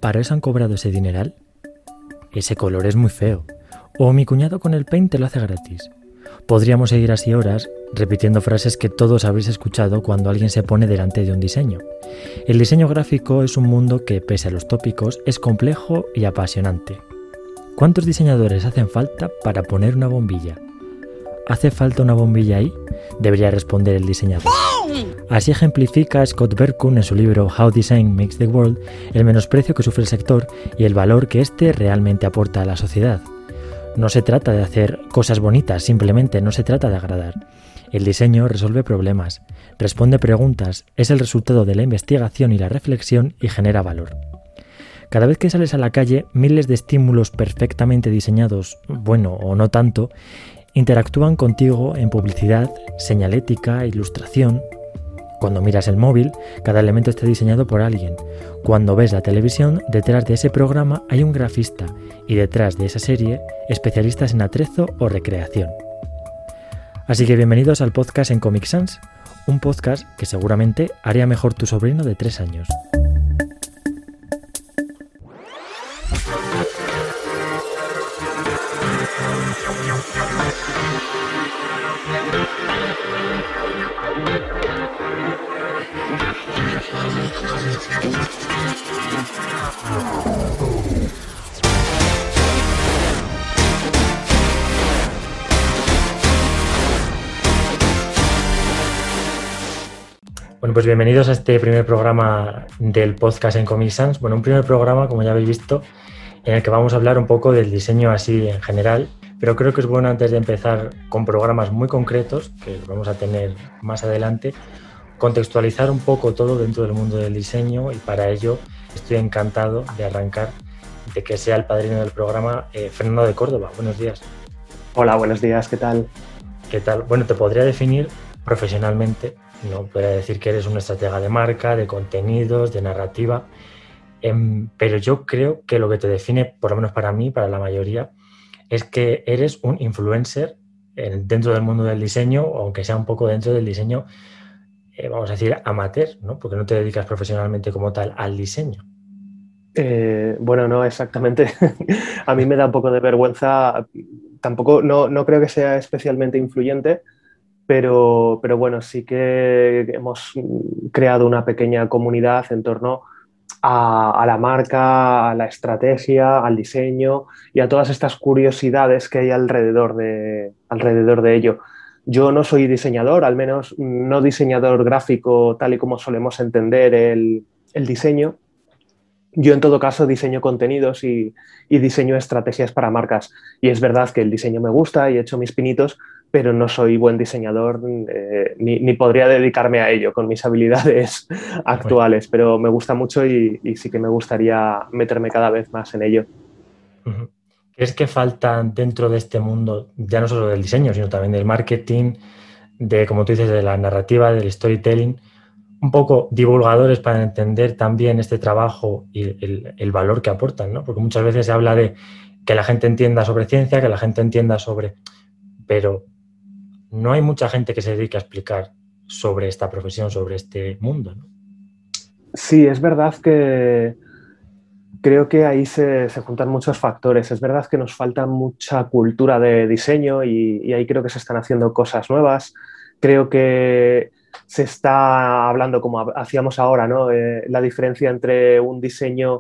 ¿Para eso han cobrado ese dineral? Ese color es muy feo. O mi cuñado con el Paint te lo hace gratis. Podríamos seguir así horas repitiendo frases que todos habréis escuchado cuando alguien se pone delante de un diseño. El diseño gráfico es un mundo que, pese a los tópicos, es complejo y apasionante. ¿Cuántos diseñadores hacen falta para poner una bombilla? ¿Hace falta una bombilla ahí? Debería responder el diseñador. Así ejemplifica Scott Berkun en su libro How Design Makes the World el menosprecio que sufre el sector y el valor que éste realmente aporta a la sociedad. No se trata de hacer cosas bonitas, simplemente no se trata de agradar. El diseño resuelve problemas, responde preguntas, es el resultado de la investigación y la reflexión y genera valor. Cada vez que sales a la calle, miles de estímulos perfectamente diseñados, bueno o no tanto, interactúan contigo en publicidad, señalética, ilustración. Cuando miras el móvil, cada elemento está diseñado por alguien. Cuando ves la televisión, detrás de ese programa hay un grafista y detrás de esa serie, especialistas en atrezo o recreación. Así que bienvenidos al podcast en Comic Sans, un podcast que seguramente haría mejor tu sobrino de 3 años. Bueno, pues bienvenidos a este primer programa del podcast en Comic Sans. Bueno, un primer programa, como ya habéis visto, en el que vamos a hablar un poco del diseño así en general, pero creo que es bueno antes de empezar con programas muy concretos, que vamos a tener más adelante, contextualizar un poco todo dentro del mundo del diseño, y para ello estoy encantado de arrancar, de que sea el padrino del programa Fernando de Córdoba. Buenos días. Hola, buenos días, ¿qué tal? ¿Qué tal? Bueno, te podría definir profesionalmente, no podría decir que eres una estratega de marca, de contenidos, de narrativa, pero yo creo que lo que te define, por lo menos para mí, para la mayoría, es que eres un influencer dentro del mundo del diseño, aunque sea un poco dentro del diseño, vamos a decir, amateur, ¿no? Porque no te dedicas profesionalmente como tal al diseño. Bueno, no exactamente. A mí me da un poco de vergüenza. Tampoco, no creo que sea especialmente influyente, pero bueno, sí que hemos creado una pequeña comunidad en torno a la marca, a la estrategia, al diseño y a todas estas curiosidades que hay alrededor de ello. Yo no soy diseñador, al menos no diseñador gráfico tal y como solemos entender el diseño. Yo en todo caso diseño contenidos y diseño estrategias para marcas. Y es verdad que el diseño me gusta y he hecho mis pinitos, pero no soy buen diseñador ni podría dedicarme a ello con mis habilidades actuales. Pero me gusta mucho y sí que me gustaría meterme cada vez más en ello. ¿Crees que falta dentro de este mundo, ya no solo del diseño, sino también del marketing, de, como tú dices, de la narrativa, del storytelling, un poco divulgadores para entender también este trabajo y el valor que aportan, ¿no? Porque muchas veces se habla de que la gente entienda sobre ciencia, que la gente entienda sobre... Pero no hay mucha gente que se dedique a explicar sobre esta profesión, sobre este mundo, ¿no? Sí, es verdad que creo que ahí se juntan muchos factores. Es verdad que nos falta mucha cultura de diseño y ahí creo que se están haciendo cosas nuevas. Creo que se está hablando, como hacíamos ahora, ¿no? La diferencia entre un diseño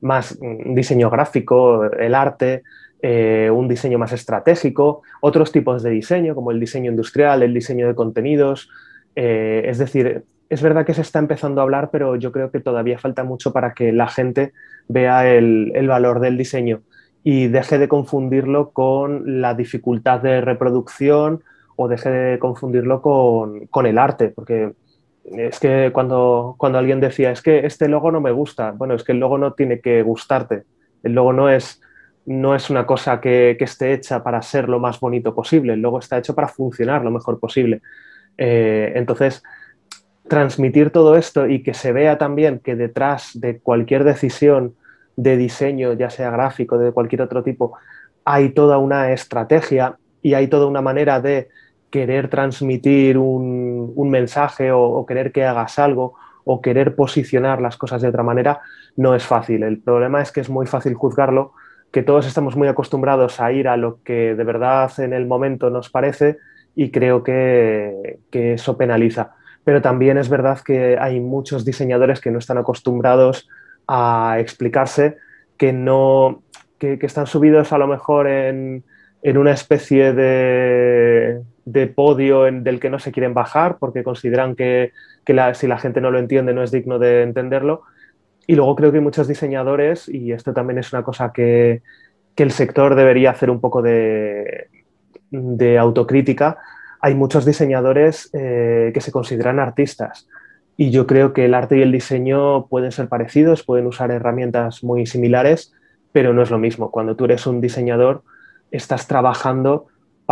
gráfico, el arte, un diseño más estratégico, otros tipos de diseño, como el diseño industrial, el diseño de contenidos. Es decir, es verdad que se está empezando a hablar, pero yo creo que todavía falta mucho para que la gente vea el valor del diseño y deje de confundirlo con la dificultad de reproducción o deje de confundirlo con el arte, porque es que cuando alguien decía, es que este logo no me gusta, bueno, es que el logo no tiene que gustarte, el logo no es una cosa que esté hecha para ser lo más bonito posible, el logo está hecho para funcionar lo mejor posible. Entonces, transmitir todo esto y que se vea también que detrás de cualquier decisión de diseño, ya sea gráfico, de cualquier otro tipo, hay toda una estrategia y hay toda una manera de querer transmitir un mensaje o querer que hagas algo o querer posicionar las cosas de otra manera no es fácil. El problema es que es muy fácil juzgarlo, que todos estamos muy acostumbrados a ir a lo que de verdad en el momento nos parece y creo que eso penaliza. Pero también es verdad que hay muchos diseñadores que no están acostumbrados a explicarse, que no, que están subidos a lo mejor en una especie de podio del que no se quieren bajar porque consideran que si la gente no lo entiende no es digno de entenderlo. Y luego creo que hay muchos diseñadores, y esto también es una cosa que el sector debería hacer un poco de autocrítica. Hay muchos diseñadores que se consideran artistas y yo creo que el arte y el diseño pueden ser parecidos, pueden usar herramientas muy similares, pero no es lo mismo. Cuando tú eres un diseñador, estás trabajando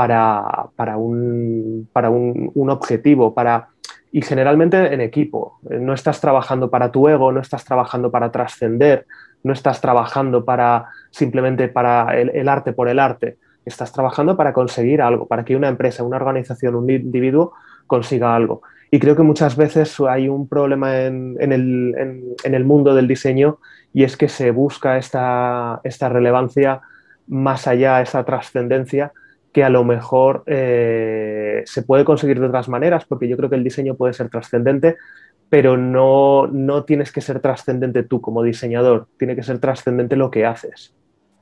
para un objetivo, y generalmente en equipo. No estás trabajando para tu ego, no estás trabajando para trascender, no estás trabajando simplemente para el arte por el arte. Estás trabajando para conseguir algo, para que una empresa, una organización, un individuo consiga algo. Y creo que muchas veces hay un problema en el mundo del diseño, y es que se busca esta relevancia más allá, esa trascendencia, que a lo mejor se puede conseguir de otras maneras, porque yo creo que el diseño puede ser trascendente, pero no tienes que ser trascendente tú como diseñador, tiene que ser trascendente lo que haces.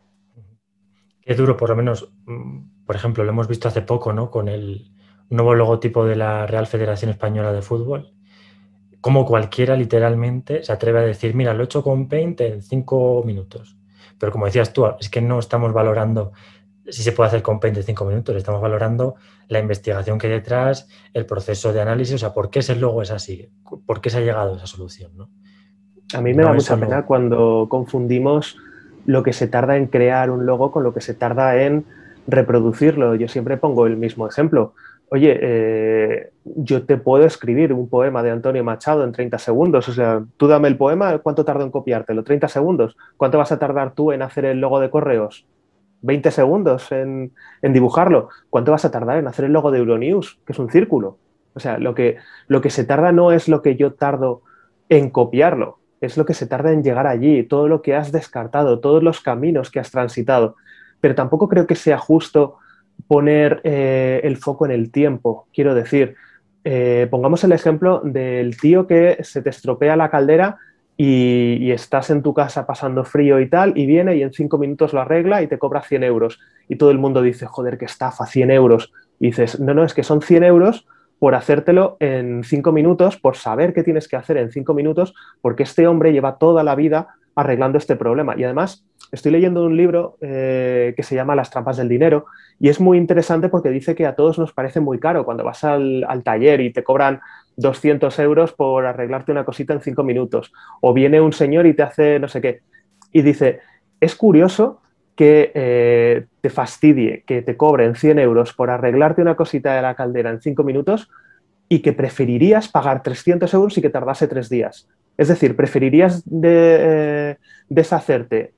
Qué duro, por lo menos, por ejemplo, lo hemos visto hace poco, ¿no? Con el nuevo logotipo de la Real Federación Española de Fútbol, como cualquiera literalmente se atreve a decir, mira, lo he hecho con Paint en 5 minutos. Pero como decías tú, es que no estamos valorando si se puede hacer con Paint en 5 minutos, estamos valorando la investigación que hay detrás, el proceso de análisis, o sea, ¿por qué ese logo es así? ¿Por qué se ha llegado a esa solución, ¿no? A mí me da mucha pena cuando confundimos lo que se tarda en crear un logo con lo que se tarda en reproducirlo. Yo siempre pongo el mismo ejemplo. Oye, yo te puedo escribir un poema de Antonio Machado en 30 segundos. O sea, tú dame el poema, ¿cuánto tardo en copiártelo? 30 segundos. ¿Cuánto vas a tardar tú en hacer el logo de Correos? 20 segundos en dibujarlo. ¿Cuánto vas a tardar en hacer el logo de Euronews, que es un círculo? O sea, lo que se tarda no es lo que yo tardo en copiarlo, es lo que se tarda en llegar allí, todo lo que has descartado, todos los caminos que has transitado. Pero tampoco creo que sea justo poner el foco en el tiempo. Quiero decir, pongamos el ejemplo del tío que se te estropea la caldera y estás en tu casa pasando frío y tal, y viene y en 5 minutos lo arregla y te cobra 100 euros. Y todo el mundo dice, joder, qué estafa, 100 euros. Y dices, no, es que son 100 euros por hacértelo en 5 minutos, por saber qué tienes que hacer en 5 minutos, porque este hombre lleva toda la vida arreglando este problema. Y además, estoy leyendo un libro que se llama Las trampas del dinero, y es muy interesante porque dice que a todos nos parece muy caro cuando vas al taller y te cobran 200 euros por arreglarte una cosita en 5 minutos. O viene un señor y te hace no sé qué. Y dice, es curioso que te fastidie, que te cobren 100 euros por arreglarte una cosita de la caldera en 5 minutos y que preferirías pagar 300 euros y que tardase 3 días. Es decir, preferirías deshacerte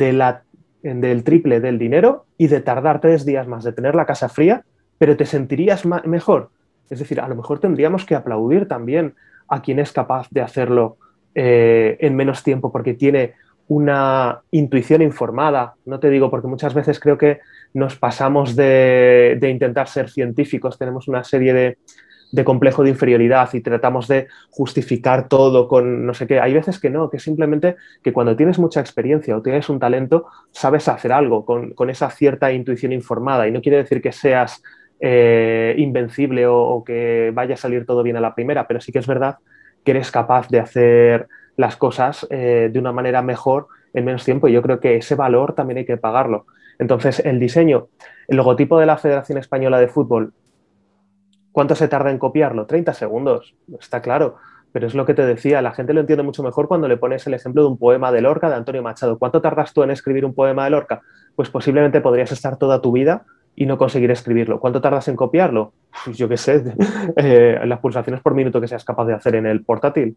del triple del dinero y de tardar 3 días más, de tener la casa fría, pero te sentirías mejor. Es decir, a lo mejor tendríamos que aplaudir también a quien es capaz de hacerlo en menos tiempo porque tiene una intuición informada. No te digo, porque muchas veces creo que nos pasamos de intentar ser científicos, tenemos una serie de complejo de inferioridad y tratamos de justificar todo con no sé qué. Hay veces que no, que simplemente que cuando tienes mucha experiencia o tienes un talento, sabes hacer algo con esa cierta intuición informada, y no quiere decir que seas invencible o que vaya a salir todo bien a la primera, pero sí que es verdad que eres capaz de hacer las cosas de una manera mejor en menos tiempo, y yo creo que ese valor también hay que pagarlo. Entonces, el diseño, el logotipo de la Federación Española de Fútbol, ¿cuánto se tarda en copiarlo? 30 segundos, está claro. Pero es lo que te decía, la gente lo entiende mucho mejor cuando le pones el ejemplo de un poema de Lorca, de Antonio Machado. ¿Cuánto tardas tú en escribir un poema de Lorca? Pues posiblemente podrías estar toda tu vida y no conseguir escribirlo. ¿Cuánto tardas en copiarlo? Pues yo qué sé, las pulsaciones por minuto que seas capaz de hacer en el portátil.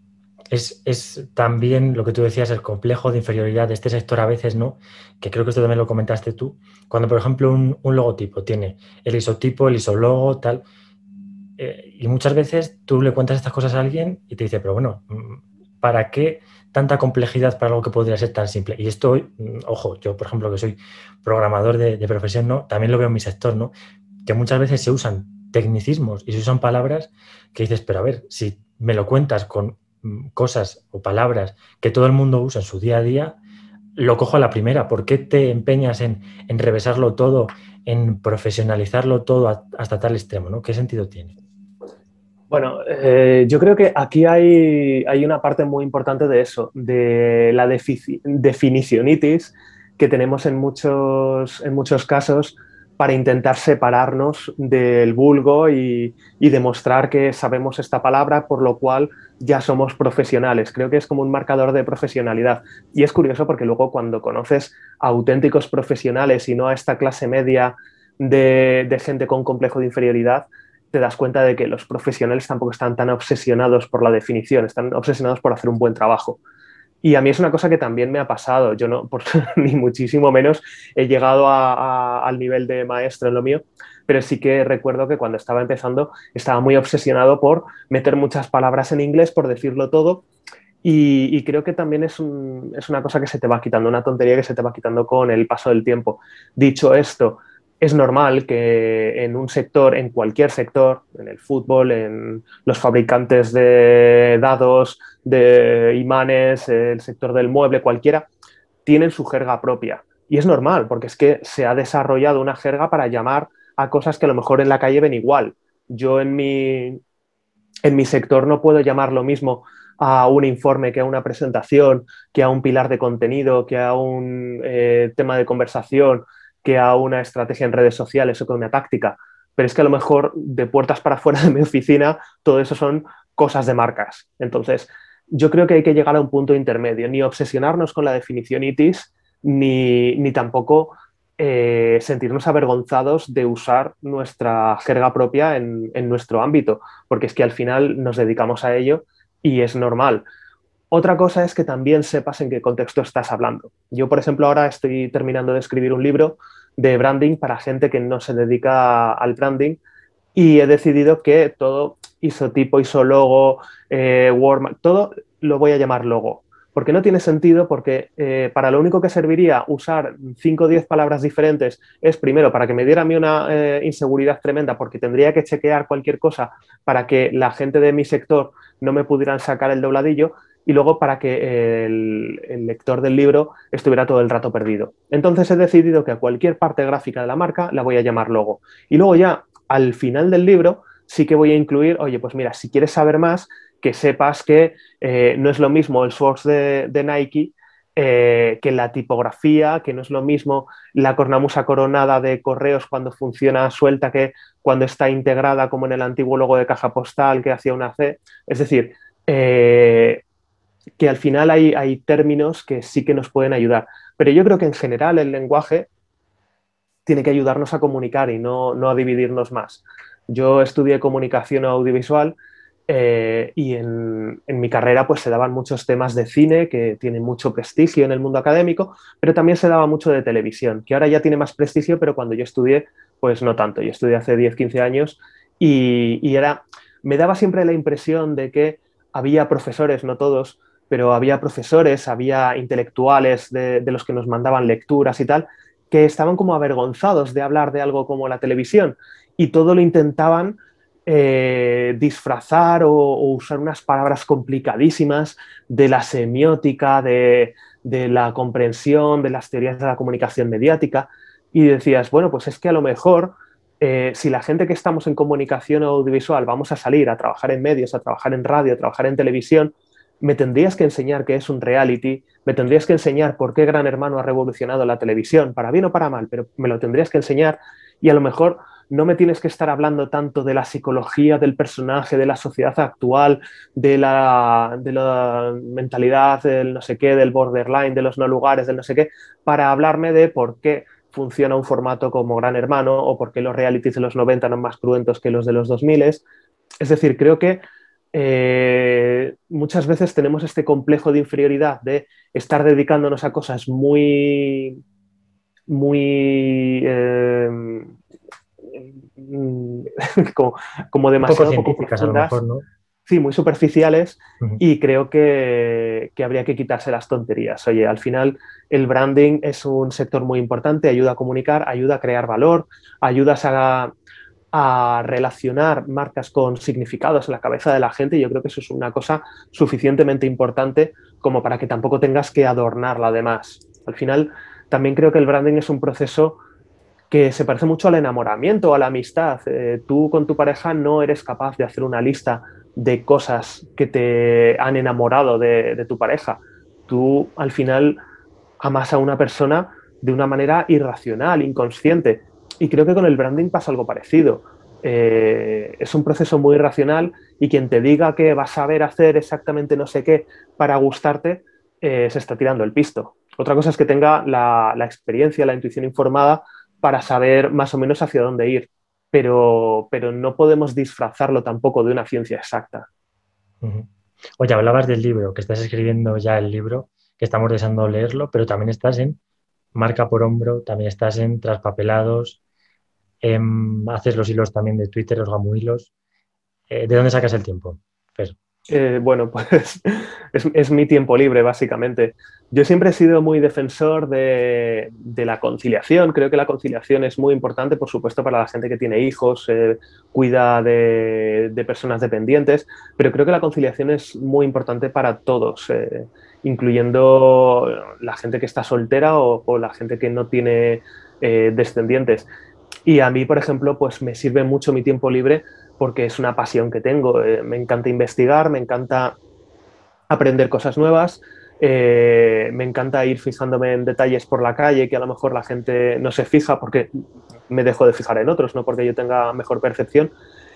Es también lo que tú decías, el complejo de inferioridad de este sector a veces, ¿no? Que creo que esto también lo comentaste tú. Cuando, por ejemplo, un logotipo tiene el isotipo, el isologo, tal, Y muchas veces tú le cuentas estas cosas a alguien y te dice, pero bueno, ¿para qué tanta complejidad para algo que podría ser tan simple? Y esto, ojo, yo por ejemplo que soy programador de profesión, ¿no? También lo veo en mi sector, ¿no? Que muchas veces se usan tecnicismos y se usan palabras que dices, pero a ver, si me lo cuentas con cosas o palabras que todo el mundo usa en su día a día, lo cojo a la primera. ¿Por qué te empeñas en revesarlo todo, en profesionalizarlo todo hasta tal extremo, ¿no? ¿Qué sentido tiene? Bueno, yo creo que aquí hay una parte muy importante de eso, de la definicionitis que tenemos en muchos casos para intentar separarnos del vulgo y demostrar que sabemos esta palabra, por lo cual ya somos profesionales. Creo que es como un marcador de profesionalidad. Y es curioso porque luego cuando conoces a auténticos profesionales y no a esta clase media de gente con complejo de inferioridad, te das cuenta de que los profesionales tampoco están tan obsesionados por la definición, están obsesionados por hacer un buen trabajo. Y a mí es una cosa que también me ha pasado. Yo no, ni muchísimo menos, he llegado al nivel de maestro en lo mío, pero sí que recuerdo que cuando estaba empezando estaba muy obsesionado por meter muchas palabras en inglés, por decirlo todo. Y creo que también es una cosa que se te va quitando, una tontería que se te va quitando con el paso del tiempo. Dicho esto, es normal que en un sector, en cualquier sector, en el fútbol, en los fabricantes de dados, de imanes, el sector del mueble, cualquiera, tienen su jerga propia. Y es normal, porque es que se ha desarrollado una jerga para llamar a cosas que a lo mejor en la calle ven igual. Yo en mi sector no puedo llamar lo mismo a un informe que a una presentación, que a un pilar de contenido, que a un tema de conversación, que a una estrategia en redes sociales o que a una táctica. Pero es que a lo mejor de puertas para afuera de mi oficina todo eso son cosas de marcas. Entonces, yo creo que hay que llegar a un punto intermedio, ni obsesionarnos con la definición ITIS, ni tampoco sentirnos avergonzados de usar nuestra jerga propia en nuestro ámbito, porque es que al final nos dedicamos a ello y es normal. Otra cosa es que también sepas en qué contexto estás hablando. Yo, por ejemplo, ahora estoy terminando de escribir un libro de branding para gente que no se dedica al branding y he decidido que todo isotipo, isologo, Word, todo lo voy a llamar logo. Porque no tiene sentido, porque para lo único que serviría usar 5 o 10 palabras diferentes es primero para que me diera a mí una inseguridad tremenda, porque tendría que chequear cualquier cosa para que la gente de mi sector no me pudieran sacar el dobladillo, y luego para que el lector del libro estuviera todo el rato perdido. Entonces he decidido que a cualquier parte gráfica de la marca la voy a llamar logo. Y luego ya al final del libro sí que voy a incluir, oye, pues mira, si quieres saber más, que sepas que no es lo mismo el source de Nike que la tipografía, que no es lo mismo la cornamusa coronada de correos cuando funciona suelta que cuando está integrada como en el antiguo logo de caja postal que hacía una C. Es decir, que al final hay términos que sí que nos pueden ayudar. Pero yo creo que en general el lenguaje tiene que ayudarnos a comunicar y no a dividirnos más. Yo estudié comunicación audiovisual y en mi carrera pues se daban muchos temas de cine que tienen mucho prestigio en el mundo académico, pero también se daba mucho de televisión, que ahora ya tiene más prestigio, pero cuando yo estudié pues no tanto. Yo estudié hace 10 15 años y era, me daba siempre la impresión de que había profesores, no todos, pero había profesores, había intelectuales de los que nos mandaban lecturas y tal, que estaban como avergonzados de hablar de algo como la televisión y todo lo intentaban disfrazar o usar unas palabras complicadísimas de la semiótica, de la comprensión, de las teorías de la comunicación mediática, y decías, bueno, pues es que a lo mejor si la gente que estamos en comunicación audiovisual vamos a salir a trabajar en medios, a trabajar en radio, a trabajar en televisión, me tendrías que enseñar qué es un reality, me tendrías que enseñar por qué Gran Hermano ha revolucionado la televisión, para bien o para mal, pero me lo tendrías que enseñar y a lo mejor no me tienes que estar hablando tanto de la psicología del personaje, de la sociedad actual, de la mentalidad del no sé qué, del borderline, de los no lugares, del no sé qué, para hablarme de por qué funciona un formato como Gran Hermano o por qué los realities de los 90 eran más cruentos que los de los 2000. Es decir, creo que muchas veces tenemos este complejo de inferioridad de estar dedicándonos a cosas muy como, como Un poco demasiado poco científicas a lo mejor, profundas, ¿no? sí, muy superficiales, Ujú. y creo que habría que quitarse las tonterías. Oye, al final el branding es un sector muy importante, ayuda a comunicar, ayuda a crear valor, ayudas a relacionar marcas con significados en la cabeza de la gente, y yo creo que eso es una cosa suficientemente importante como para que tampoco tengas que adornarla además. Al final, también creo que el branding es un proceso que se parece mucho al enamoramiento, a la amistad. Tú con tu pareja no eres capaz de hacer una lista de cosas que te han enamorado de tu pareja. Tú al final amas a una persona de una manera irracional, inconsciente. Y creo que con el branding pasa algo parecido. Es un proceso muy irracional, y quien te diga que vas a saber hacer exactamente no sé qué para gustarte, se está tirando el pisto. Otra cosa es que tenga la experiencia, la intuición informada para saber más o menos hacia dónde ir, pero no podemos disfrazarlo tampoco de una ciencia exacta. Ujú. Oye, hablabas del libro, que estás escribiendo ya el libro, que estamos deseando leerlo, pero también estás en Marca por Hombro, también estás en Traspapelados, haces los hilos también de Twitter, los gamuhilos. ¿De dónde sacas el tiempo, Fer? Bueno, pues es mi tiempo libre, básicamente. Yo siempre he sido muy defensor de la conciliación. Creo que la conciliación es muy importante, por supuesto, para la gente que tiene hijos, cuida de personas dependientes, pero creo que la conciliación es muy importante para todos, incluyendo la gente que está soltera o la gente que no tiene descendientes. Y a mí, por ejemplo, pues me sirve mucho mi tiempo libre porque es una pasión que tengo. Me encanta investigar, me encanta aprender cosas nuevas, me encanta ir fijándome en detalles por la calle que a lo mejor la gente no se fija porque me dejo de fijar en otros, no porque yo tenga mejor percepción.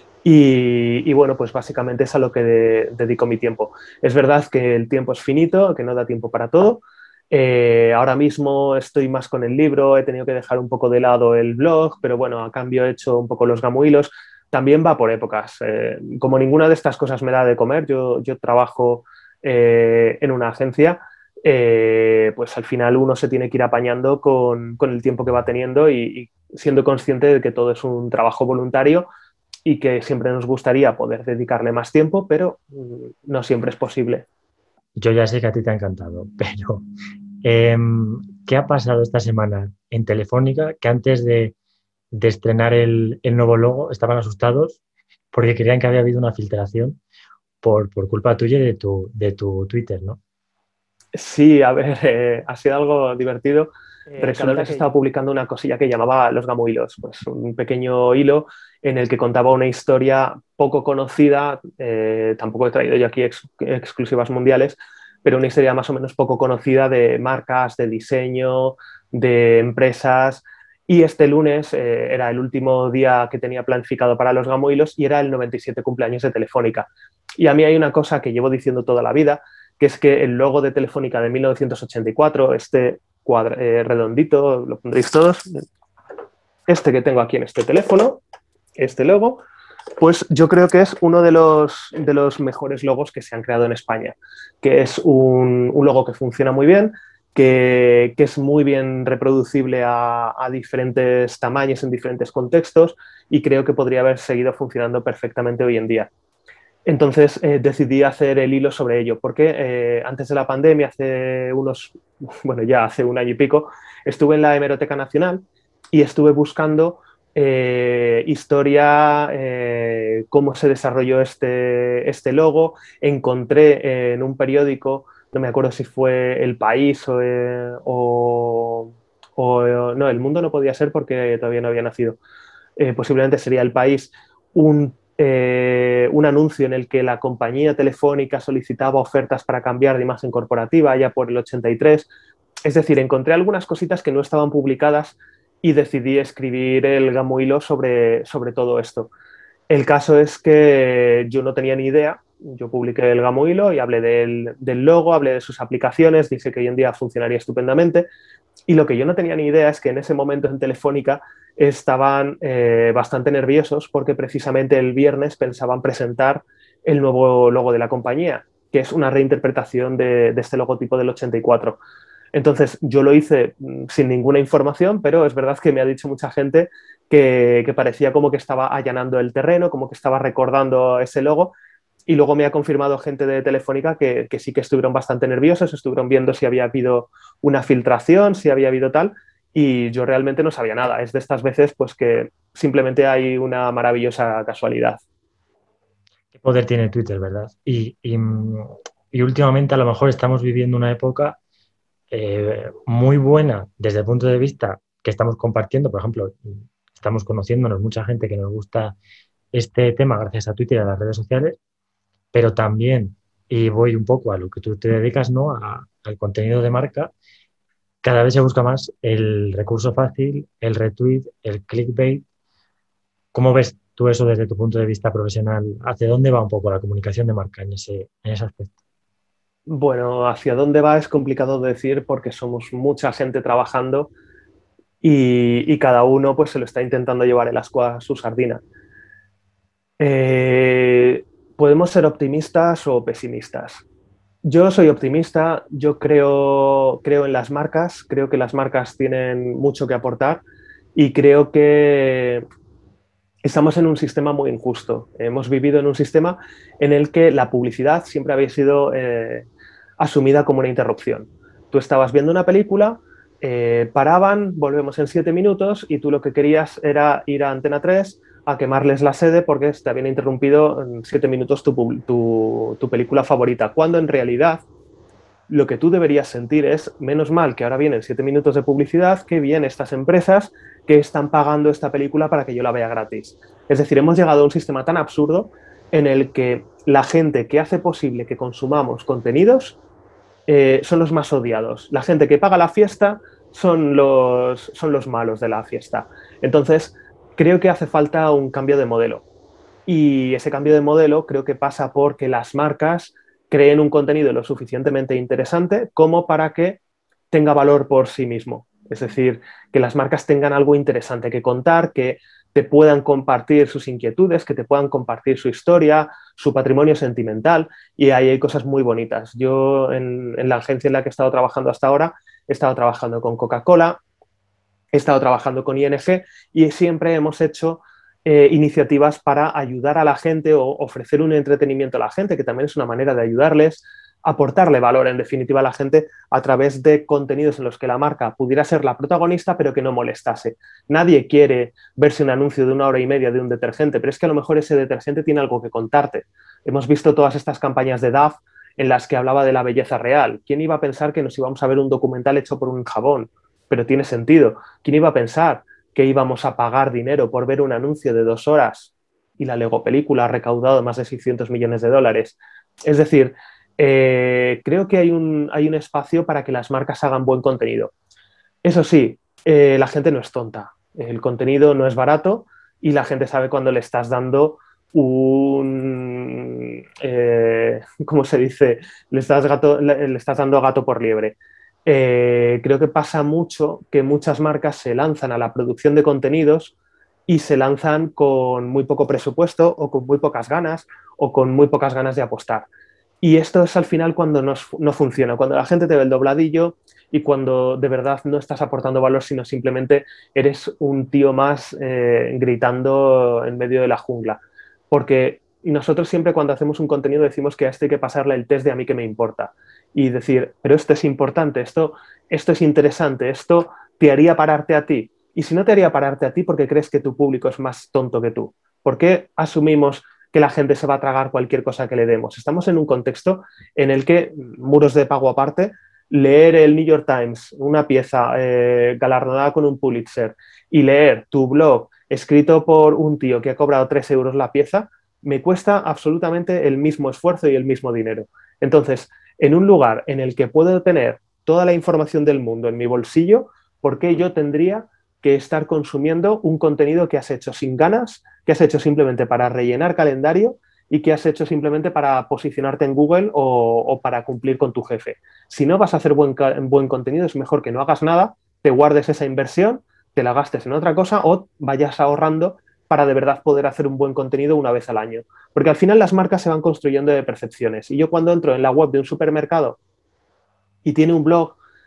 Y bueno, pues básicamente es a lo que dedico mi tiempo. Es verdad que el tiempo es finito, que no da tiempo para todo. Ahora mismo estoy más con el libro, he tenido que dejar un poco de lado el blog, pero bueno, a cambio he hecho un poco los gamuilos. También va por épocas. Como ninguna de estas cosas me da de comer, yo trabajo en una agencia, pues al final uno se tiene que ir apañando con el tiempo que va teniendo, y siendo consciente de que todo es un trabajo voluntario y que siempre nos gustaría poder dedicarle más tiempo, pero no siempre es posible. Yo ya sé que a ti te ha encantado, pero em, ¿qué ha pasado esta semana en Telefónica que antes de estrenar el nuevo logo estaban asustados porque creían que había habido una filtración por culpa tuya y de tu Twitter, ¿no? Sí, a ver, ha sido algo divertido. Resulta que estaba publicando una cosilla que llamaba Los Gamuhilos, pues un pequeño hilo en el que contaba una historia poco conocida, tampoco he traído yo aquí exclusivas mundiales, pero una historia más o menos poco conocida de marcas, de diseño, de empresas. Y este lunes era el último día que tenía planificado para Los Gamuhilos, y era el 97 cumpleaños de Telefónica. Y a mí hay una cosa que llevo diciendo toda la vida, que es que el logo de Telefónica de 1984, este redondito, lo pondréis todos, este que tengo aquí en este teléfono, este logo, pues yo creo que es uno de los mejores logos que se han creado en España, que es un logo que funciona muy bien, que es muy bien reproducible a diferentes tamaños, en diferentes contextos, y creo que podría haber seguido funcionando perfectamente hoy en día. Entonces decidí hacer el hilo sobre ello, porque antes de la pandemia, bueno, ya hace un año y pico, estuve en la Hemeroteca Nacional y estuve buscando historia, cómo se desarrolló este logo. Encontré en un periódico, no me acuerdo si fue El País no, El Mundo no podía ser porque todavía no había nacido. Posiblemente sería El País, un anuncio en el que la compañía telefónica solicitaba ofertas para cambiar de imagen corporativa ya por el 83. Es decir, encontré algunas cositas que no estaban publicadas y decidí escribir el gamuhilo sobre todo esto. El caso es que yo no tenía ni idea. Yo publiqué el gamuhilo y hablé del logo, hablé de sus aplicaciones, dije que hoy en día funcionaría estupendamente. Y lo que yo no tenía ni idea es que en ese momento en Telefónica estaban bastante nerviosos porque precisamente el viernes pensaban presentar el nuevo logo de la compañía, que es una reinterpretación de este logotipo del 84. Entonces, yo lo hice sin ninguna información, pero es verdad que me ha dicho mucha gente que parecía como que estaba allanando el terreno, como que estaba recordando ese logo. Y luego me ha confirmado gente de Telefónica que sí que estuvieron bastante nerviosos, estuvieron viendo si había habido una filtración, si había habido tal, y yo realmente no sabía nada. Es de estas veces pues que simplemente hay una maravillosa casualidad. Qué poder tiene Twitter, ¿verdad? Y últimamente a lo mejor estamos viviendo una época muy buena desde el punto de vista que estamos compartiendo. Por ejemplo, estamos conociéndonos mucha gente que nos gusta este tema gracias a Twitter y a las redes sociales, pero también, y voy un poco a lo que tú te dedicas, ¿no? Al contenido de marca, cada vez se busca más el recurso fácil, el retweet, el clickbait. ¿Cómo ves tú eso desde tu punto de vista profesional? ¿Hacia dónde va un poco la comunicación de marca en ese aspecto? Bueno, hacia dónde va es complicado de decir porque somos mucha gente trabajando y cada uno pues se lo está intentando llevar el ascua a su sardina. Eh, Podemos ser optimistas o pesimistas. Yo soy optimista, yo creo en las marcas, creo que las marcas tienen mucho que aportar y creo que estamos en un sistema muy injusto. Hemos vivido en un sistema en el que la publicidad siempre había sido asumida como una interrupción. Tú estabas viendo una película, paraban, volvemos en 7 minutos y tú lo que querías era ir a Antena 3 a quemarles la sede porque te habían interrumpido en 7 minutos tu película favorita, cuando en realidad lo que tú deberías sentir es, menos mal que ahora vienen 7 minutos de publicidad, que bien estas empresas que están pagando esta película para que yo la vea gratis. Es decir, hemos llegado a un sistema tan absurdo en el que la gente que hace posible que consumamos contenidos son los más odiados. La gente que paga la fiesta son los malos de la fiesta. Entonces, creo que hace falta un cambio de modelo. Y ese cambio de modelo creo que pasa por que las marcas creen un contenido lo suficientemente interesante como para que tenga valor por sí mismo. Es decir, que las marcas tengan algo interesante que contar, que te puedan compartir sus inquietudes, que te puedan compartir su historia, su patrimonio sentimental, y ahí hay cosas muy bonitas. Yo en la agencia en la que he estado trabajando hasta ahora, he estado trabajando con Coca-Cola, he estado trabajando con ING y siempre hemos hecho iniciativas para ayudar a la gente o ofrecer un entretenimiento a la gente, que también es una manera de ayudarles, aportarle valor en definitiva a la gente a través de contenidos en los que la marca pudiera ser la protagonista pero que no molestase. Nadie quiere verse un anuncio de 1 hora y media de un detergente, pero es que a lo mejor ese detergente tiene algo que contarte. Hemos visto todas estas campañas de DAF en las que hablaba de la belleza real. ¿Quién iba a pensar que nos íbamos a ver un documental hecho por un jabón? Pero tiene sentido. ¿Quién iba a pensar que íbamos a pagar dinero por ver un anuncio de 2 horas y la Lego película ha recaudado más de 600 millones de dólares? Es decir, creo que hay un espacio para que las marcas hagan buen contenido. Eso sí, la gente no es tonta. El contenido no es barato y la gente sabe cuando le estás dando ¿cómo se dice? Le estás dando gato por liebre. Creo que pasa mucho que muchas marcas se lanzan a la producción de contenidos y se lanzan con muy poco presupuesto o con muy pocas ganas o con muy pocas ganas de apostar. Y esto es al final cuando no funciona, cuando la gente te ve el dobladillo y cuando de verdad no estás aportando valor, sino simplemente eres un tío más gritando en medio de la jungla. Porque nosotros siempre cuando hacemos un contenido decimos que a este hay que pasarle el test de a mí que me importa. Y decir, pero esto es importante, esto es interesante, esto te haría pararte a ti. Y si no te haría pararte a ti, ¿por qué crees que tu público es más tonto que tú? ¿Por qué asumimos que la gente se va a tragar cualquier cosa que le demos? Estamos en un contexto en el que, muros de pago aparte, leer el New York Times, una pieza galardonada con un Pulitzer, y leer tu blog escrito por un tío que ha cobrado 3 euros la pieza, me cuesta absolutamente el mismo esfuerzo y el mismo dinero. Entonces, en un lugar en el que puedo tener toda la información del mundo en mi bolsillo, ¿por qué yo tendría que estar consumiendo un contenido que has hecho sin ganas, que has hecho simplemente para rellenar calendario y que has hecho simplemente para posicionarte en Google o para cumplir con tu jefe? Si no vas a hacer buen contenido, es mejor que no hagas nada, te guardes esa inversión, te la gastes en otra cosa o vayas ahorrando para de verdad poder hacer un buen contenido una vez al año. Porque al final las marcas se van construyendo de percepciones. Y yo cuando entro en la web de un supermercado y tiene un blog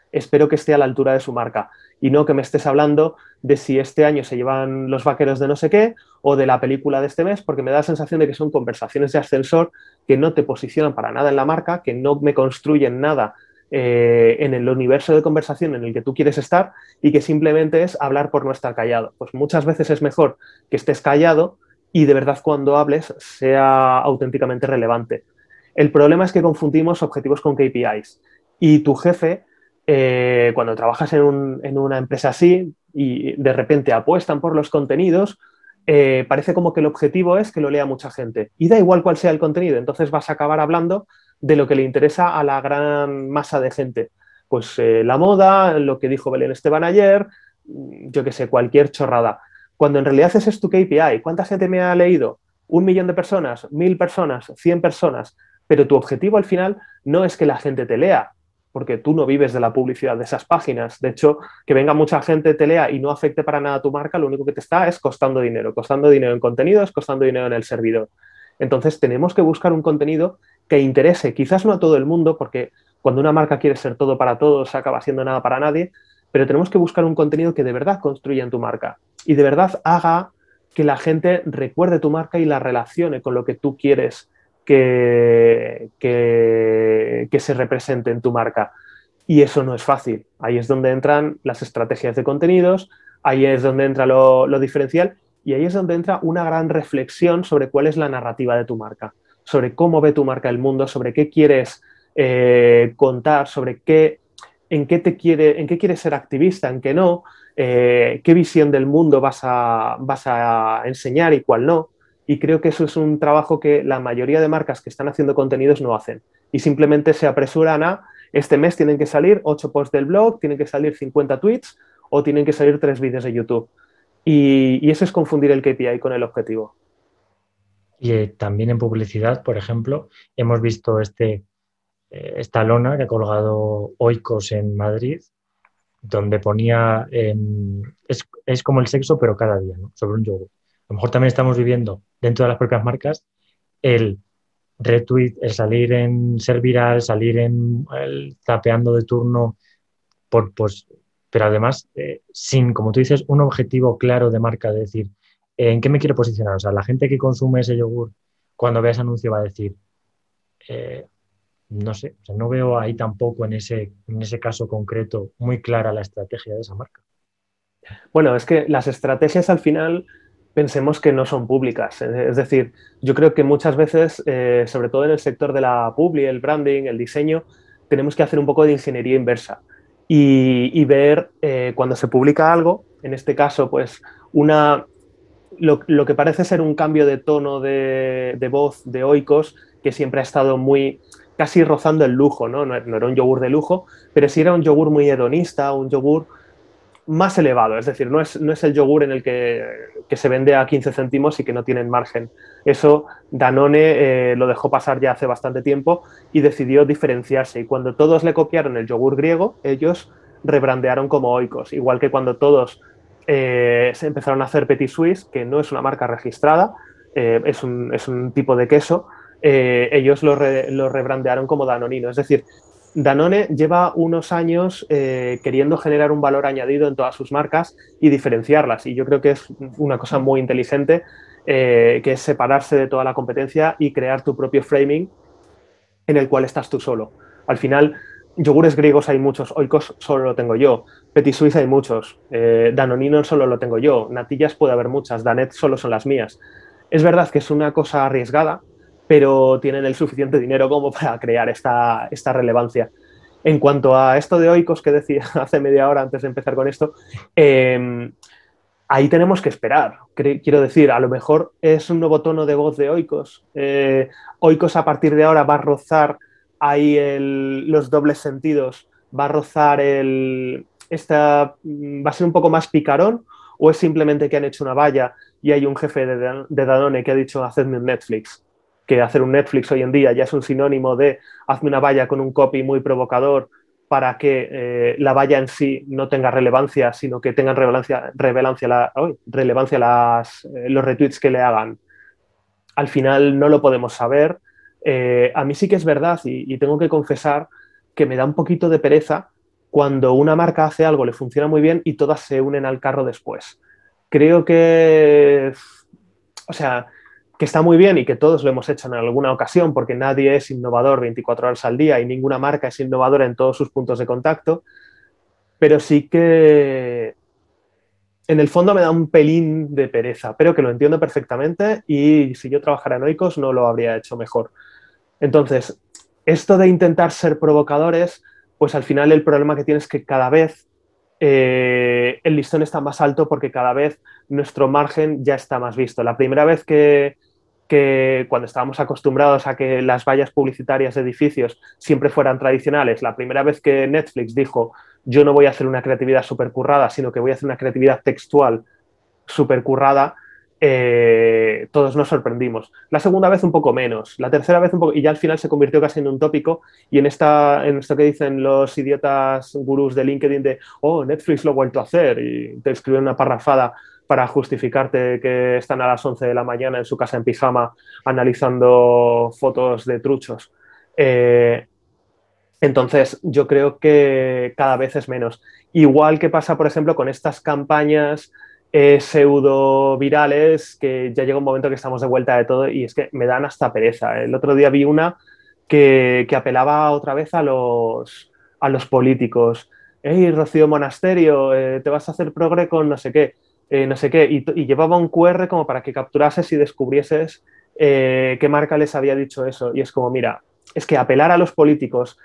espero que esté a la altura de su marca y no que me estés hablando de si este año se llevan los vaqueros de no sé qué o de la película de este mes, porque me da la sensación de que son conversaciones de ascensor que no te posicionan para nada en la marca, que no me construyen nada en el universo de conversación en el que tú quieres estar y que simplemente es hablar por no estar callado. Pues muchas veces es mejor que estés callado y de verdad cuando hables sea auténticamente relevante. El problema es que confundimos objetivos con KPIs y tu jefe, cuando trabajas en una empresa así y de repente apuestan por los contenidos, parece como que el objetivo es que lo lea mucha gente y da igual cuál sea el contenido, entonces vas a acabar hablando de lo que le interesa a la gran masa de gente. Pues la moda, lo que dijo Belén Esteban ayer, yo qué sé, cualquier chorrada. Cuando en realidad ese es tu KPI, ¿cuánta gente me ha leído? ¿1 millón de personas? ¿1000 personas? ¿100 personas? Pero tu objetivo al final no es que la gente te lea, porque tú no vives de la publicidad de esas páginas. De hecho, que venga mucha gente, te lea y no afecte para nada a tu marca, lo único que te está es costando dinero en contenidos, costando dinero en el servidor. Entonces, tenemos que buscar un contenido que interese, quizás no a todo el mundo, porque cuando una marca quiere ser todo para todos, acaba siendo nada para nadie, pero tenemos que buscar un contenido que de verdad construya en tu marca y de verdad haga que la gente recuerde tu marca y la relacione con lo que tú quieres que se represente en tu marca. Y eso no es fácil. Ahí es donde entran las estrategias de contenidos, ahí es donde entra lo diferencial y ahí es donde entra una gran reflexión sobre cuál es la narrativa de tu marca, sobre cómo ve tu marca el mundo, sobre qué quieres contar, sobre en qué quieres ser activista, en qué no, qué visión del mundo vas a enseñar y cuál no. Y creo que eso es un trabajo que la mayoría de marcas que están haciendo contenidos no hacen. Y simplemente se apresuran a, este mes tienen que salir 8 posts del blog, tienen que salir 50 tweets o tienen que salir 3 vídeos de YouTube. Y eso es confundir el KPI con el objetivo. Y también en publicidad, por ejemplo, hemos visto esta lona que ha colgado Oikos en Madrid, donde ponía, es como el sexo, pero cada día, ¿no? Sobre un yogur. A lo mejor también estamos viviendo dentro de las propias marcas el retweet, el salir en ser viral, salir en el tapeando de turno, pues, pero además sin, como tú dices, un objetivo claro de marca, de decir, ¿en qué me quiero posicionar? O sea, la gente que consume ese yogur, cuando vea ese anuncio va a decir, eh, no sé, o sea, no veo ahí tampoco en ese caso concreto muy clara la estrategia de esa marca. Bueno, es que las estrategias al final pensemos que no son públicas. Es decir, yo creo que muchas veces, sobre todo en el sector de la publi, el branding, el diseño, tenemos que hacer un poco de ingeniería inversa y ver cuando se publica algo, en este caso, pues lo que parece ser un cambio de tono de voz de Oikos, que siempre ha estado muy casi rozando el lujo, ¿no? No era un yogur de lujo, pero sí era un yogur muy hedonista, un yogur más elevado, es decir, no es el yogur en el que se vende a 15 céntimos y que no tienen margen. Eso Danone lo dejó pasar ya hace bastante tiempo y decidió diferenciarse. Y cuando todos le copiaron el yogur griego, ellos rebrandearon como Oikos, igual que cuando todos se empezaron a hacer Petit Suisse, que no es una marca registrada, es un tipo de queso, ellos lo rebrandearon como Danonino. Es decir, Danone lleva unos años queriendo generar un valor añadido en todas sus marcas y diferenciarlas. Y yo creo que es una cosa muy inteligente, que es separarse de toda la competencia y crear tu propio framing en el cual estás tú solo. Al final, yogures griegos hay muchos, Oikos solo lo tengo yo, Petit Suisse hay muchos, Danonino solo lo tengo yo, Natillas puede haber muchas, Danet solo son las mías. Es verdad que es una cosa arriesgada, pero tienen el suficiente dinero como para crear esta relevancia. En cuanto a esto de Oikos que decía hace media hora antes de empezar con esto, ahí tenemos que esperar. Quiero decir, a lo mejor es un nuevo tono de voz de Oikos. Oikos a partir de ahora va a rozar ahí los dobles sentidos, va a rozar va a ser un poco más picarón, o es simplemente que han hecho una valla y hay un jefe de Danone que ha dicho hacedme un Netflix, que hacer un Netflix hoy en día ya es un sinónimo de hazme una valla con un copy muy provocador para que la valla en sí no tenga relevancia, sino que tengan relevancia los retweets que le hagan. Al final no lo podemos saber. A mí sí que es verdad y tengo que confesar que me da un poquito de pereza cuando una marca hace algo, le funciona muy bien y todas se unen al carro después. Creo que, o sea, que está muy bien y que todos lo hemos hecho en alguna ocasión porque nadie es innovador 24 horas al día y ninguna marca es innovadora en todos sus puntos de contacto, pero sí que en el fondo me da un pelín de pereza, pero que lo entiendo perfectamente y si yo trabajara en Oikos no lo habría hecho mejor. Entonces, esto de intentar ser provocadores, pues al final el problema que tienes es que cada vez el listón está más alto porque cada vez nuestro margen ya está más visto. La primera vez que cuando estábamos acostumbrados a que las vallas publicitarias de edificios siempre fueran tradicionales, la primera vez que Netflix dijo yo no voy a hacer una creatividad súper currada, sino que voy a hacer una creatividad textual súper currada, todos nos sorprendimos. La segunda vez un poco menos, la tercera vez un poco, y ya al final se convirtió casi en un tópico, y en esto que dicen los idiotas gurús de LinkedIn de, oh, Netflix lo ha vuelto a hacer, y te escriben una parrafada para justificarte que están a las 11 de la mañana en su casa en pijama analizando fotos de truchos. Entonces, yo creo que cada vez es menos. Igual que pasa, por ejemplo, con estas campañas pseudo virales, que ya llega un momento que estamos de vuelta de todo y es que me dan hasta pereza. El otro día vi una que apelaba otra vez a los políticos. Hey, Rocío Monasterio, te vas a hacer progre con no sé qué, no sé qué. Y llevaba un QR como para que capturases y descubrieses qué marca les había dicho eso. Y es como, mira, es que apelar a los políticos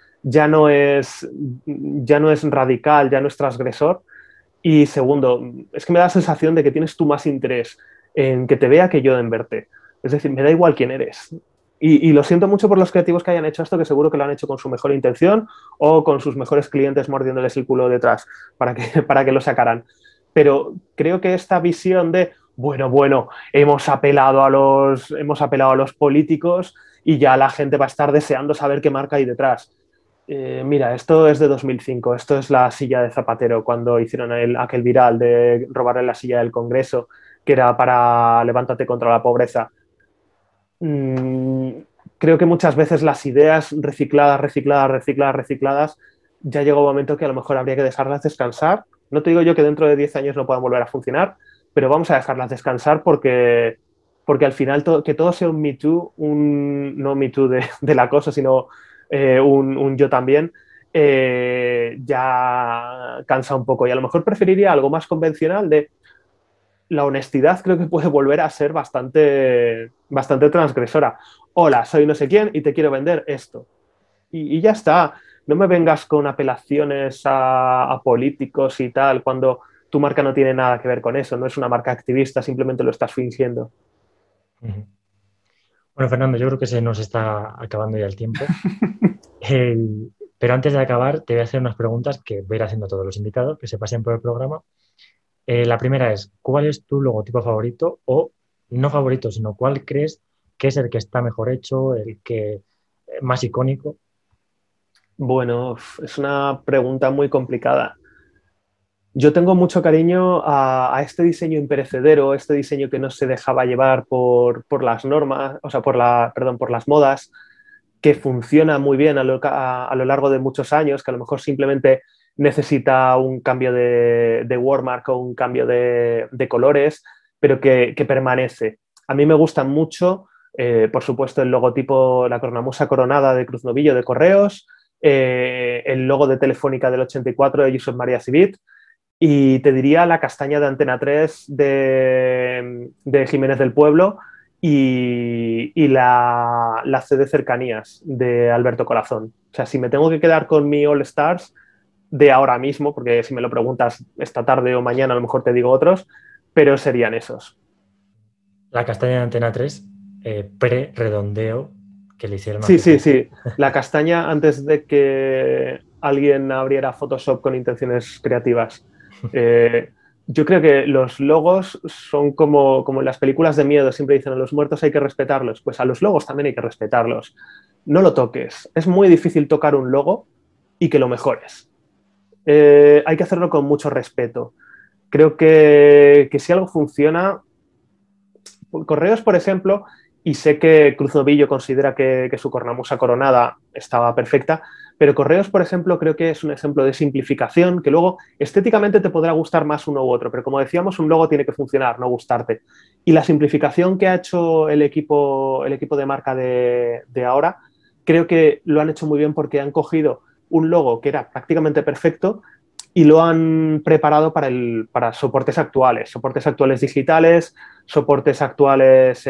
ya no es radical, ya no es transgresor. Y segundo, es que me da la sensación de que tienes tú más interés en que te vea que yo en verte. Es decir, me da igual quién eres. Y lo siento mucho por los creativos que hayan hecho esto, que seguro que lo han hecho con su mejor intención o con sus mejores clientes mordiéndoles el culo detrás para que lo sacaran. Pero creo que esta visión de, bueno, hemos apelado a los políticos y ya la gente va a estar deseando saber qué marca hay detrás. Mira, esto es de 2005, esto es la silla de Zapatero, cuando hicieron aquel viral de robarle la silla del Congreso, que era para levántate contra la pobreza. Mm, creo que muchas veces las ideas recicladas, ya llega un momento que a lo mejor habría que dejarlas descansar. No te digo yo que dentro de 10 años no puedan volver a funcionar, pero vamos a dejarlas descansar porque al final que todo sea un Me Too, no Me Too del acoso, sino un yo también, ya cansa un poco. Y a lo mejor preferiría algo más convencional de la honestidad creo que puede volver a ser bastante transgresora. Hola, soy no sé quién y te quiero vender esto. Y ya está. No me vengas con apelaciones a políticos y tal, cuando tu marca no tiene nada que ver con eso. No es una marca activista, simplemente lo estás fingiendo. Ujú. Bueno, Fernando, yo creo que se nos está acabando ya el tiempo. Pero antes de acabar, te voy a hacer unas preguntas que voy a ir haciendo a todos los invitados que se pasen por el programa. La primera es, ¿cuál es tu logotipo favorito? O no favorito, sino cuál crees que es el que está mejor hecho, el que más icónico. Bueno, es una pregunta muy complicada. Yo tengo mucho cariño a este diseño imperecedero, este diseño que no se dejaba llevar por las normas, o sea, perdón, por las modas, que funciona muy bien a lo largo de muchos años, que a lo mejor simplemente necesita un cambio de wordmark o un cambio de colores, pero que permanece. A mí me gustan mucho, por supuesto, el logotipo, la cornamusa coronada de Cruz Novillo de Correos, el logo de Telefónica del 84 de Josep María Civit, y te diría la castaña de Antena 3 de Jiménez del Pueblo y la C de Cercanías de Alberto Corazón. O sea, si me tengo que quedar con mi All Stars de ahora mismo, porque si me lo preguntas esta tarde o mañana a lo mejor te digo otros, pero serían esos. La castaña de Antena 3, pre-redondeo que le hicieron Sí, hace sí, poco. sí. La castaña antes de que alguien abriera Photoshop con intenciones creativas. Eh, yo creo que los logos son como en las películas de miedo, siempre dicen a los muertos hay que respetarlos, pues a los logos también hay que respetarlos. No lo toques. Es muy difícil tocar un logo y que lo mejores. Hay que hacerlo con mucho respeto. Creo que si algo funciona, Correos, por ejemplo, y sé que Cruz Novillo considera que su cornamusa coronada estaba perfecta, Pero Correos, por ejemplo, creo que es un ejemplo de simplificación que luego estéticamente te podrá gustar más uno u otro, pero como decíamos, un logo tiene que funcionar, no gustarte. Y la simplificación que ha hecho el equipo de marca de ahora, creo que lo han hecho muy bien porque han cogido un logo que era prácticamente perfecto y lo han preparado para soportes actuales digitales, soportes actuales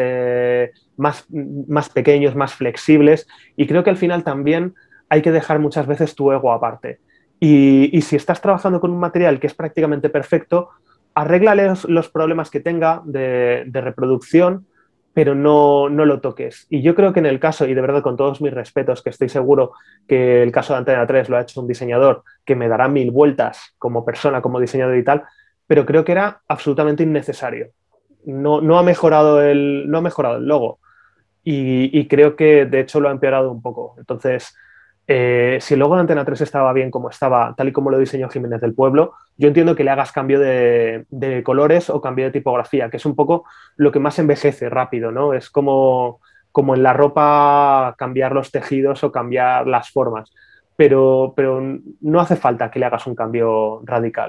más pequeños, más flexibles. Y creo que al final también hay que dejar muchas veces tu ego aparte. Y si estás trabajando con un material que es prácticamente perfecto, arréglale los problemas que tenga de reproducción, pero no lo toques. Y yo creo que en el caso, y de verdad con todos mis respetos, que estoy seguro que el caso de Antena 3 lo ha hecho un diseñador que me dará 1000 vueltas como persona, como diseñador y tal, pero creo que era absolutamente innecesario. No ha mejorado no ha mejorado el logo y creo que de hecho lo ha empeorado un poco. Entonces, si el logo de Antena 3 estaba bien como estaba, tal y como lo diseñó Jiménez del Pueblo, yo entiendo que le hagas cambio de colores o cambio de tipografía, que es un poco lo que más envejece rápido, ¿no? Es como en la ropa cambiar los tejidos o cambiar las formas, pero no hace falta que le hagas un cambio radical.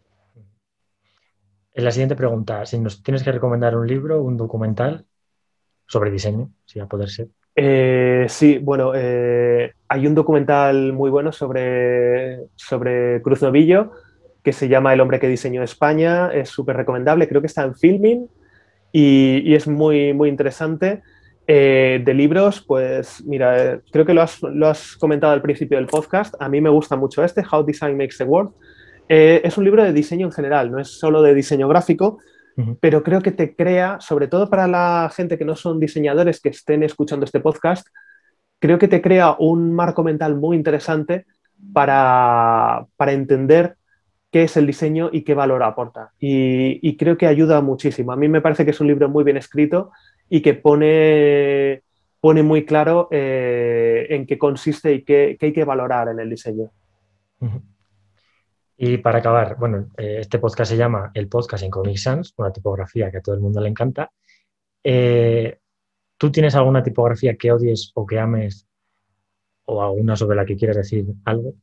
En la siguiente pregunta, si nos tienes que recomendar un libro, un documental sobre diseño, si a poder ser. Sí, bueno, hay un documental muy bueno sobre Cruz Novillo que se llama El hombre que diseñó España, es súper recomendable, creo que está en Filmin y es muy, muy interesante. De libros, pues mira, creo que lo has comentado al principio del podcast, a mí me gusta mucho este, How Design Makes the World. Es un libro de diseño en general, no es solo de diseño gráfico, Ujú. pero creo que te crea, sobre todo para la gente que no son diseñadores que estén escuchando este podcast, creo que te crea un marco mental muy interesante para entender qué es el diseño y qué valor aporta. Y creo que ayuda muchísimo. A mí me parece que es un libro muy bien escrito y que pone muy claro en qué consiste y qué hay que valorar en el diseño. Ujú. Y para acabar, bueno, este podcast se llama El Podcast en Comic Sans, una tipografía que a todo el mundo le encanta. Eh, ¿Tú tienes alguna tipografía que odies o que ames o alguna sobre la que quieras decir algo?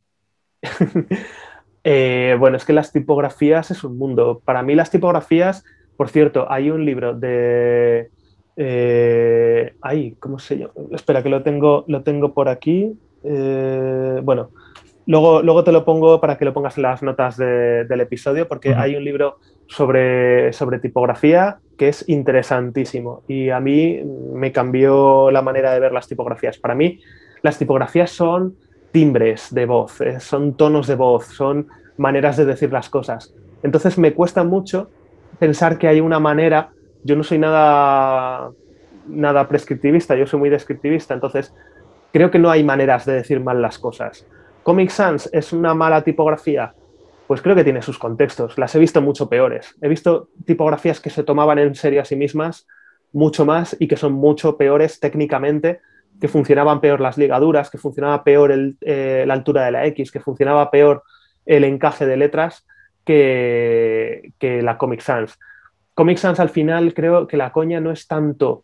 Bueno, es que las tipografías es un mundo. Para mí las tipografías, por cierto, hay un libro de... ¿cómo se llama? Espera, que lo tengo por aquí. Bueno, luego te lo pongo para que lo pongas en las notas del episodio, porque Ujú. hay un libro sobre tipografía que es interesantísimo y a mí me cambió la manera de ver las tipografías. Para mí, las tipografías son timbres de voz, son tonos de voz, son maneras de decir las cosas. Entonces me cuesta mucho pensar que hay una manera, yo no soy nada prescriptivista, yo soy muy descriptivista, entonces creo que no hay maneras de decir mal las cosas. Comic Sans es una mala tipografía, pues creo que tiene sus contextos. Las he visto mucho peores. He visto tipografías que se tomaban en serio a sí mismas mucho más y que son mucho peores técnicamente, que funcionaban peor las ligaduras, que funcionaba peor la altura de la X, que funcionaba peor el encaje de letras que la Comic Sans. Comic Sans al final creo que la coña no es tanto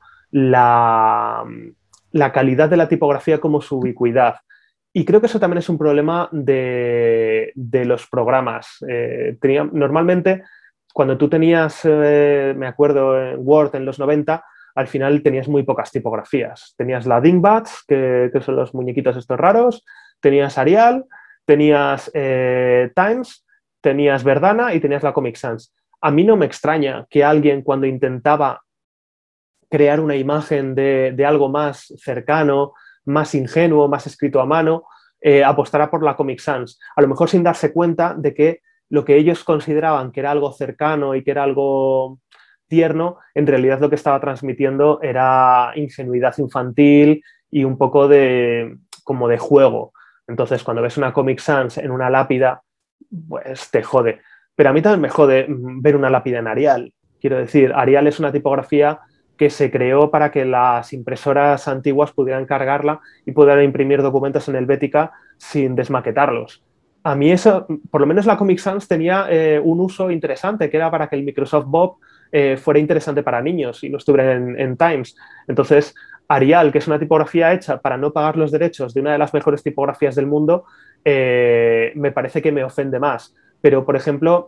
la calidad de la tipografía como su ubicuidad. Y creo que eso también es un problema de los programas. Normalmente, cuando tú tenías, me acuerdo, en Word en los 90, al final tenías muy pocas tipografías. Tenías la Dingbats, que son los muñequitos estos raros, tenías Arial, tenías Times, tenías Verdana y tenías la Comic Sans. A mí no me extraña que alguien cuando intentaba crear una imagen de algo más cercano, más ingenuo, más escrito a mano, apostara por la Comic Sans. A lo mejor sin darse cuenta de que lo que ellos consideraban que era algo cercano y que era algo tierno, en realidad lo que estaba transmitiendo era ingenuidad infantil y un poco como de juego. Entonces, cuando ves una Comic Sans en una lápida, pues te jode. Pero a mí también me jode ver una lápida en Arial. Quiero decir, Arial es una tipografía que se creó para que las impresoras antiguas pudieran cargarla y pudieran imprimir documentos en Helvética sin desmaquetarlos. A mí eso, por lo menos la Comic Sans tenía un uso interesante, que era para que el Microsoft Bob fuera interesante para niños y no estuviera en Times. Entonces, Arial, que es una tipografía hecha para no pagar los derechos de una de las mejores tipografías del mundo, me parece que me ofende más. Pero, por ejemplo,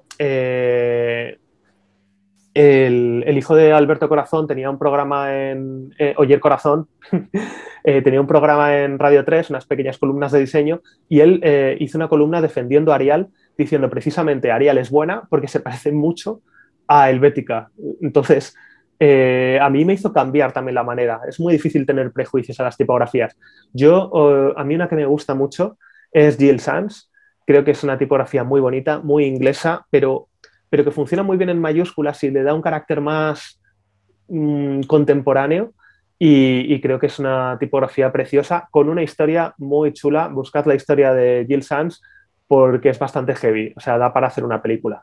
el hijo de Alberto Corazón tenía un programa en Oyer Corazón, tenía un programa en Radio 3, unas pequeñas columnas de diseño, y él hizo una columna defendiendo a Arial, diciendo precisamente Arial es buena porque se parece mucho a Helvética. Entonces, a mí me hizo cambiar también la manera. Es muy difícil tener prejuicios a las tipografías. A mí una que me gusta mucho es Gill Sans. Creo que es una tipografía muy bonita, muy inglesa, pero que funciona muy bien en mayúsculas y le da un carácter más contemporáneo y creo que es una tipografía preciosa con una historia muy chula. Buscad la historia de Gill Sans porque es bastante heavy, o sea, da para hacer una película.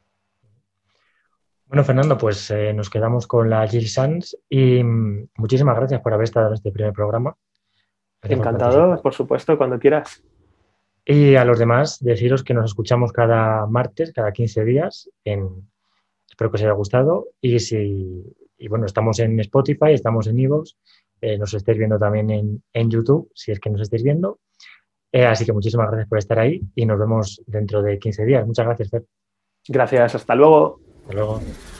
Bueno, Fernando, pues nos quedamos con la Jill Sans y muchísimas gracias por haber estado en este primer programa. Gracias por Encantado, participar. por supuesto, cuando quieras. Y a los demás, deciros que nos escuchamos cada martes, cada 15 días. Espero que os haya gustado. Y bueno, estamos en Spotify, estamos en iVoox, nos estáis viendo también en YouTube, si es que nos estáis viendo. Así que muchísimas gracias por estar ahí y nos vemos dentro de 15 días. Muchas gracias, Fer. Gracias, hasta luego. Hasta luego.